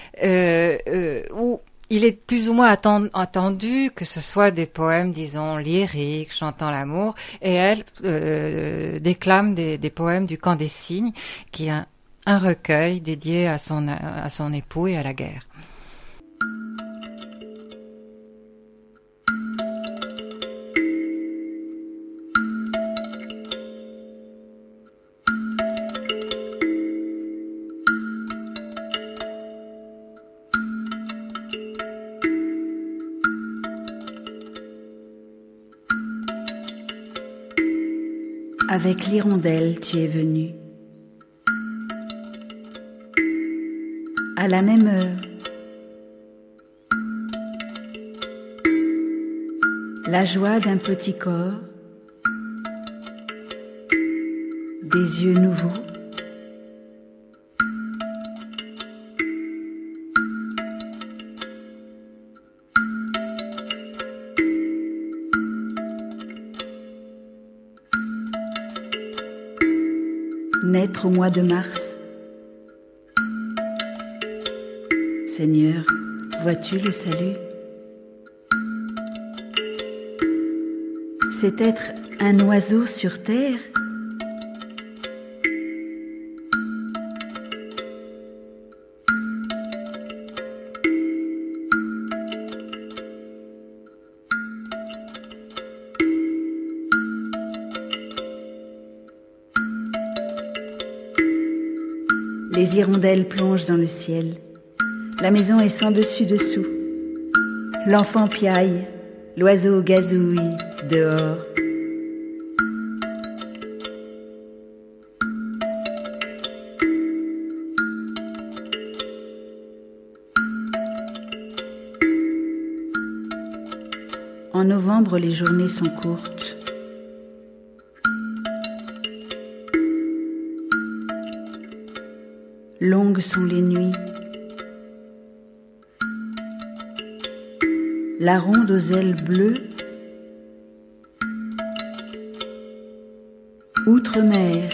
où il est plus ou moins attendu que ce soit des poèmes, disons, lyriques, chantant l'amour, et elle déclame des poèmes du Camp des Cygnes, qui est un recueil dédié à son époux et à la guerre. Avec l'hirondelle, tu es venu. À la même heure. La joie d'un petit corps. Des yeux nouveaux. Naître au mois de mars. Seigneur, vois-tu le salut? C'est être un oiseau sur terre. Les hirondelles plongent dans le ciel. La maison est sans dessus-dessous. L'enfant piaille, l'oiseau gazouille dehors. En novembre, les journées sont courtes. Longues sont les nuits. La ronde aux ailes bleues, outre-mer.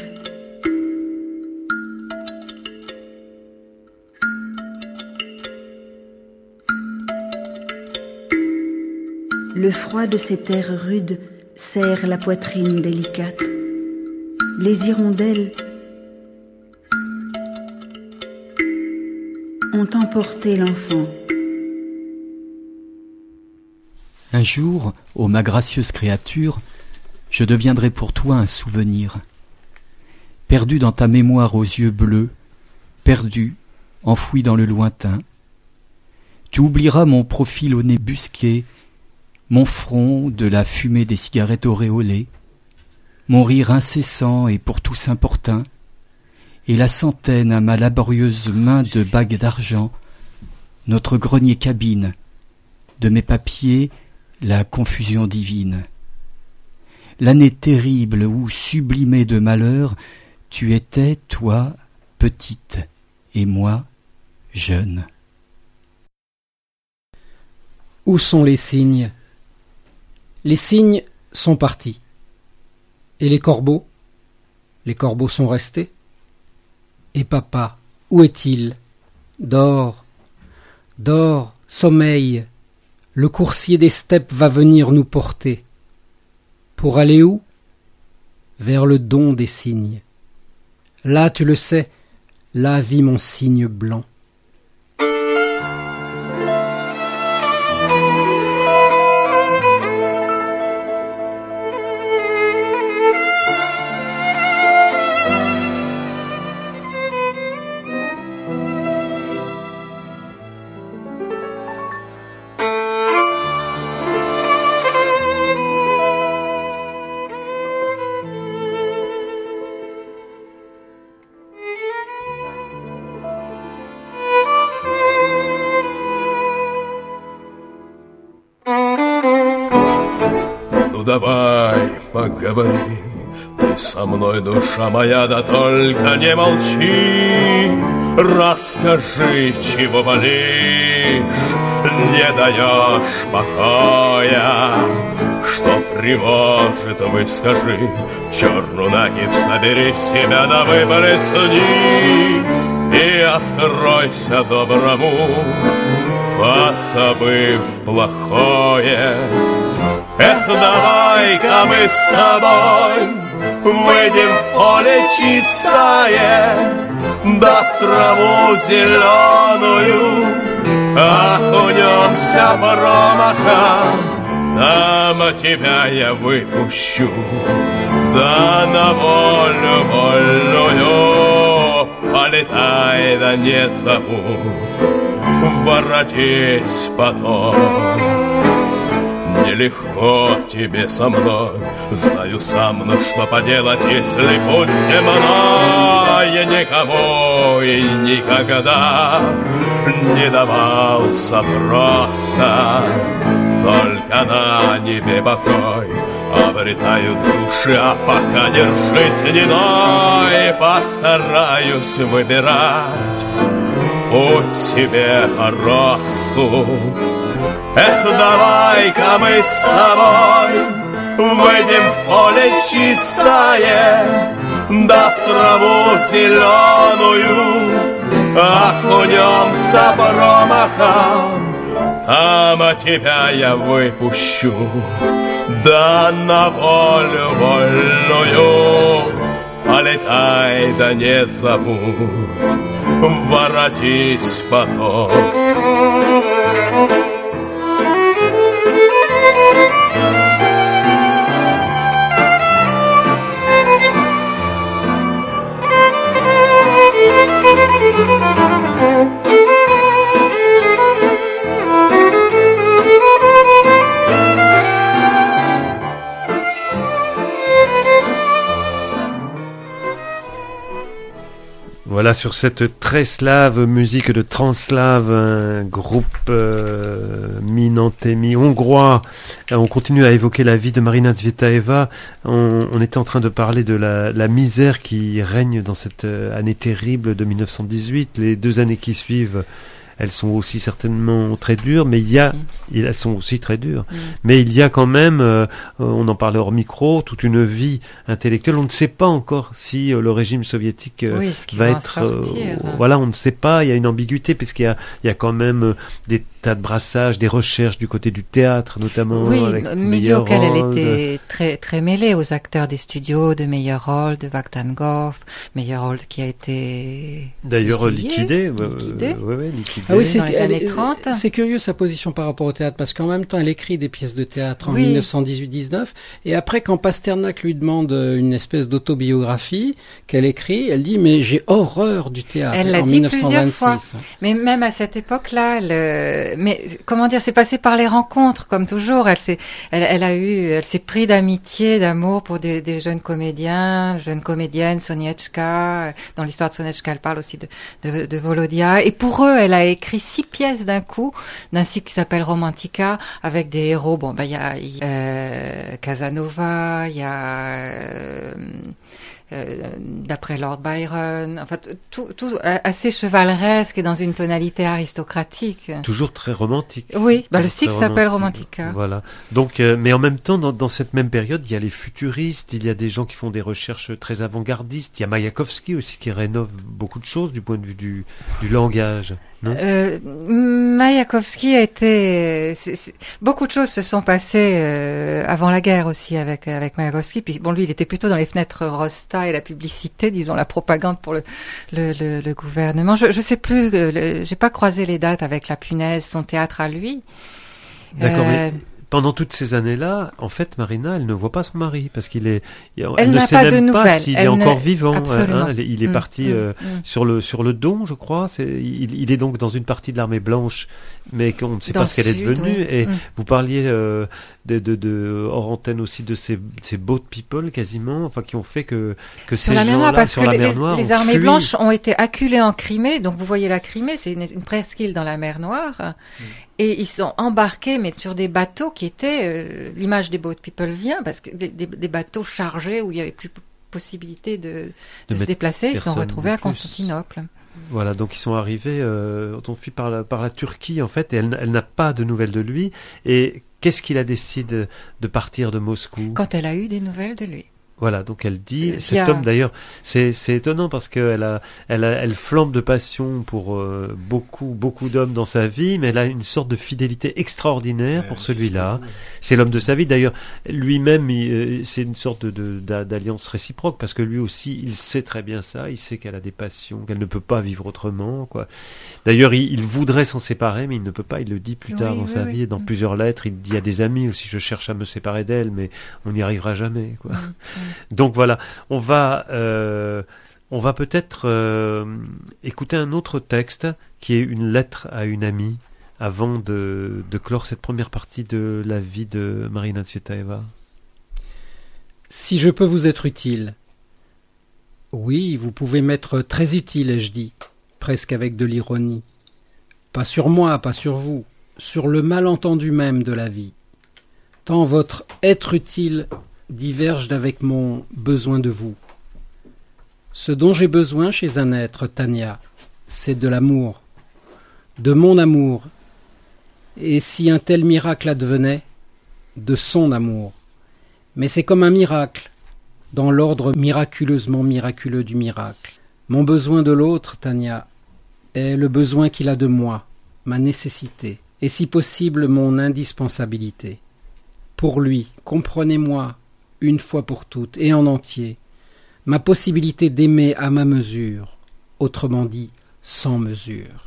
Le froid de ces terres rudes serre la poitrine délicate. Les hirondelles ont emporté l'enfant. Un jour, ô ma gracieuse créature, je deviendrai pour toi un souvenir. Perdu dans ta mémoire aux yeux bleus, perdu, enfoui dans le lointain. Tu oublieras mon profil au nez busqué, mon front de la fumée des cigarettes auréolées, mon rire incessant et pour tous importun, et la centaine à ma laborieuse main de bagues d'argent, notre grenier cabine, de mes papiers la confusion divine. L'année terrible où, sublimée de malheur, tu étais, toi, petite, et moi, jeune. Où sont les cygnes? Les cygnes sont partis. Et les corbeaux? Les corbeaux sont restés. Et papa, où est-il? Dors, dors, sommeille. Le coursier des steppes va venir nous porter. Pour aller où? Vers le don des cygnes. Là, tu le sais, là vit mon cygne blanc. Давай, поговори, ты со мной, душа моя, да только не молчи. Расскажи, чего болишь, не даешь покоя. Что тревожит, выскажи, черную накидь собери себя, да выплесни. И откройся доброму, позабыв плохое. Эх, давай-ка мы с тобой выйдем в поле чистое, да в траву зеленую окунемся промахом. Там тебя я выпущу, да на волю вольную. Полетай, да не забудь, воротись потом. Нелегко тебе со мной, знаю сам, но что поделать, если путь земной никому и никогда не давался просто. Только на небе покой обретают души, а пока держись иной, постараюсь выбирать путь себе по росту. Эх, давай-ка мы с тобой выйдем в поле чистое, да в траву зеленую окунемся промахом. Там тебя я выпущу, да на волю вольную. Полетай, да не забудь, воротись потом. Voilà, sur cette très slave musique de Translave, un groupe mi-nantais, hongrois, on continue à évoquer la vie de Marina Tsvetaeva. On était en train de parler de la misère qui règne dans cette année terrible de 1918. Les 2 années qui suivent, elles sont aussi certainement très dures, mais elles sont aussi très dures. Mais il y a quand même, on en parlait hors micro, toute une vie intellectuelle. On ne sait pas encore si le régime soviétique va être... voilà, on ne sait pas, il y a une ambiguïté, puisqu'il y a quand même des tas de brassages, des recherches du côté du théâtre, notamment. Oui, avec milieu auquel elle était très, très mêlée aux acteurs des studios, de Meyerhold, de Vakhtangov, Meyerhold qui a été... D'ailleurs, liquidé. Ah oui, dans les années 30. C'est curieux sa position par rapport au théâtre, parce qu'en même temps, elle écrit des pièces de théâtre en 1918-19, et après, quand Pasternak lui demande une espèce d'autobiographie qu'elle écrit, elle dit « mais j'ai horreur du théâtre » Elle l'a dit plusieurs fois, mais même à cette époque-là, mais comment dire, c'est passé par les rencontres, comme toujours. Elle s'est pris d'amitié, d'amour pour des jeunes comédiens, jeunes comédiennes, Sonieczka. Dans l'histoire de Sonieczka, elle parle aussi de Volodia. Et pour eux, elle a écrit 6 pièces d'un coup, d'un cycle qui s'appelle Romantica, avec des héros. Bon, il y a Casanova, il y a d'après Lord Byron, enfin tout assez chevaleresque et dans une tonalité aristocratique. Toujours très romantique. Oui, le cycle s'appelle Romantica. Voilà. Donc, mais en même temps, dans cette même période, il y a les futuristes, il y a des gens qui font des recherches très avant-gardistes. Il y a Mayakovsky aussi qui rénove beaucoup de choses du point de vue du langage. Mayakovsky a été... beaucoup de choses se sont passées avant la guerre aussi avec Mayakovsky. Puis bon, lui, il était plutôt dans les fenêtres Rosta et la publicité, disons la propagande pour le gouvernement. Je sais plus, j'ai pas croisé les dates avec La Punaise, son théâtre à lui. D'accord, mais pendant toutes ces années-là, en fait, Marina, elle ne voit pas son mari parce elle ne sait pas même de pas s'il est encore vivant. Il est parti sur le Don, je crois. Il est donc dans une partie de l'armée blanche, mais qu'on ne sait pas ce qu'elle est devenue. Oui. Et vous parliez hors antenne aussi de ces boat people quasiment, enfin qui ont fait que ces gens-là sur la mer Noire, les armées blanches ont été acculées en Crimée. Donc vous voyez la Crimée, c'est une presqu'île dans la mer Noire. Et ils sont embarqués, mais sur des bateaux qui étaient... l'image des boat people vient, parce que des bateaux chargés où il n'y avait plus possibilité de se déplacer. Ils sont retrouvés à Constantinople. Voilà, donc ils sont arrivés, on fuit par la Turquie, en fait, et elle n'a pas de nouvelles de lui. Et qu'est-ce qu'il a décidé de partir de Moscou ? Quand elle a eu des nouvelles de lui. Voilà, donc elle dit, cet homme d'ailleurs, c'est étonnant parce elle flambe de passion pour beaucoup d'hommes dans sa vie, mais elle a une sorte de fidélité extraordinaire pour celui-là. C'est l'homme de sa vie. D'ailleurs, lui-même, c'est une sorte d'alliance réciproque parce que lui aussi, il sait très bien ça. Il sait qu'elle a des passions, qu'elle ne peut pas vivre autrement, quoi. D'ailleurs, il voudrait s'en séparer, mais il ne peut pas. Il le dit plus tard dans sa vie, et dans plusieurs lettres. Il dit à des amis aussi, je cherche à me séparer d'elle, mais on n'y arrivera jamais, quoi. Donc voilà, on va peut-être écouter un autre texte qui est une lettre à une amie avant de clore cette première partie de la vie de Marina Tsvetaeva. Si je peux vous être utile. Oui, vous pouvez m'être très utile, ai-je dit, presque avec de l'ironie. Pas sur moi, pas sur vous, sur le malentendu même de la vie. Tant votre être utile diverge d'avec mon besoin de vous. Ce dont j'ai besoin chez un être, Tania, c'est de l'amour, de mon amour, et si un tel miracle advenait, de son amour. Mais c'est comme un miracle, dans l'ordre miraculeusement miraculeux du miracle. Mon besoin de l'autre, Tania, est le besoin qu'il a de moi, ma nécessité, et si possible mon indispensabilité. Pour lui, comprenez-moi, une fois pour toutes et en entier, ma possibilité d'aimer à ma mesure, autrement dit, sans mesure.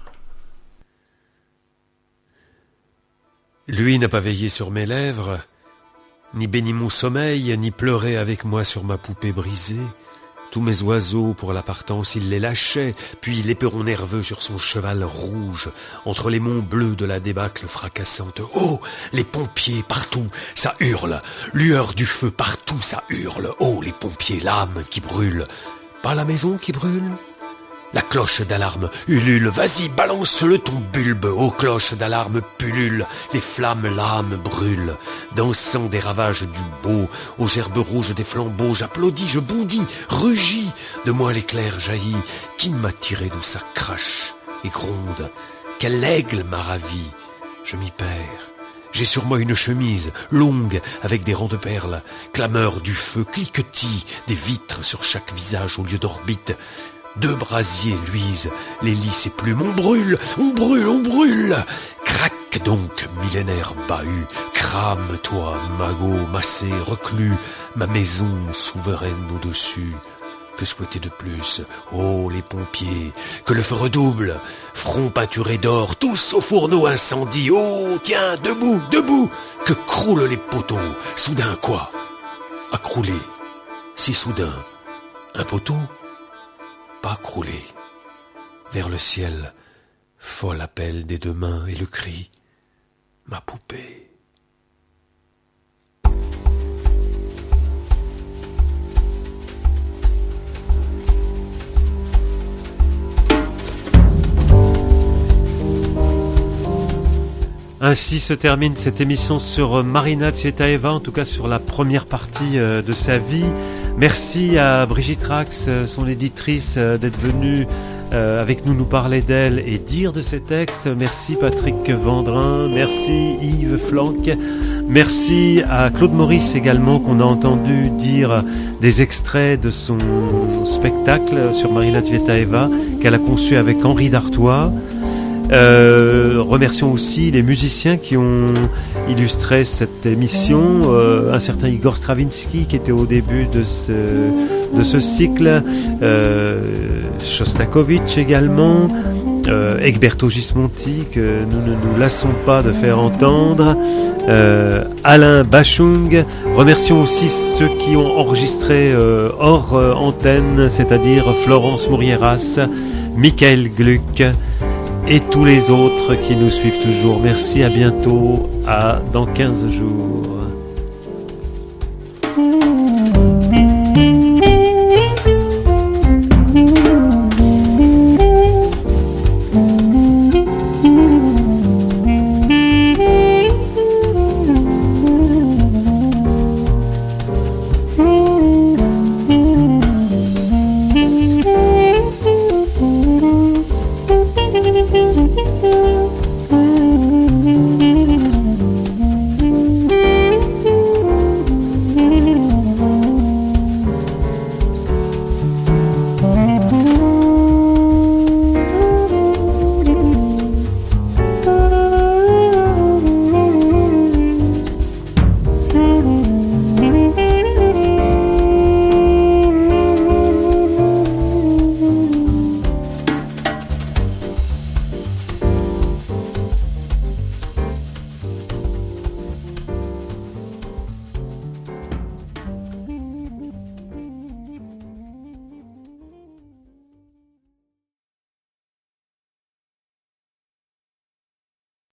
Lui n'a pas veillé sur mes lèvres, ni béni mon sommeil, ni pleuré avec moi sur ma poupée brisée. Tous mes oiseaux, pour la partance, il les lâchait, puis l'éperon nerveux sur son cheval rouge, entre les monts bleus de la débâcle fracassante. Oh, les pompiers, partout, ça hurle, lueur du feu, partout, ça hurle. Oh, les pompiers, l'âme qui brûle, pas la maison qui brûle, La cloche d'alarme ulule, vas-y, balance-le ton bulbe. Aux cloches d'alarme pullulent, les flammes, l'âme brûle. Dansant des ravages du beau, aux gerbes rouges des flambeaux, j'applaudis, je bondis, rugis. De moi l'éclair jaillit, qui m'a tiré d'où ça crache et gronde. Quel aigle m'a ravi, je m'y perds. J'ai sur moi une chemise longue avec des rangs de perles, clameur du feu, cliquetis des vitres sur chaque visage au lieu d'orbite. 2 brasiers luisent, les lys et plumes, on brûle, on brûle, on brûle. Craque donc, millénaire bahut, crame toi, magot, massé, reclus, ma maison souveraine au-dessus. Que souhaiter de plus, oh les pompiers, que le feu redouble, front peinturé d'or, tous au fourneau incendie, oh tiens, debout, debout, que croulent les poteaux, soudain quoi? À crouler, si soudain, un poteau? Pas crouler, vers le ciel, folle appel des 2 mains et le cri, ma poupée. Ainsi se termine cette émission sur Marina Tsvetaeva, en tout cas sur la première partie de sa vie. Merci à Brigitte Rax, son éditrice, d'être venue avec nous parler d'elle et dire de ses textes. Merci Patrick Vendrin, merci Yves Flanck, merci à Claude Maurice également, qu'on a entendu dire des extraits de son spectacle sur Marina Tsvetaeva qu'elle a conçu avec Henri Dartois. Remercions aussi les musiciens qui ont illustré cette émission, un certain Igor Stravinsky qui était au début de ce cycle, Shostakovich également, Egberto Gismonti que nous ne nous lassons pas de faire entendre, Alain Bachung. Remercions aussi ceux qui ont enregistré hors antenne, c'est-à-dire Florence Mourieras, Michael Gluck et tous les autres qui nous suivent toujours. Merci, à bientôt, dans 15 jours.